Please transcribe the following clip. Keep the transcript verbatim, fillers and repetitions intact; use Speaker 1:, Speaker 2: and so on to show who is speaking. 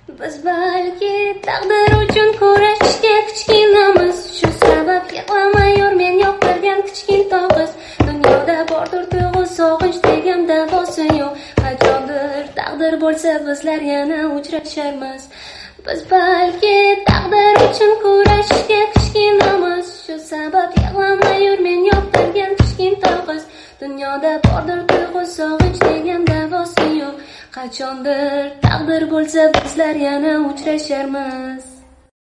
Speaker 1: Biz balki taqdir uchun kurashga kichkinamiz, shu sabab yig'lamay yur men yoqtirgan kichkintoy qiz. Dunyoda bordir tuyg'u sog'inch degan davosi yo'q. Qachondir taqdir bo'lsa bizlar yana uchrasharmiz. Biz balki taqdir uchun kurashga kichkinamiz, shu sabab yig'lamay yur men yoqtirgan kichkintoy qiz. Dunyoda bordir tuyg'u sog'inch degan davosi yo'q. Qachondir taqdir bo'lsa bizlar yana uchrasharmiz.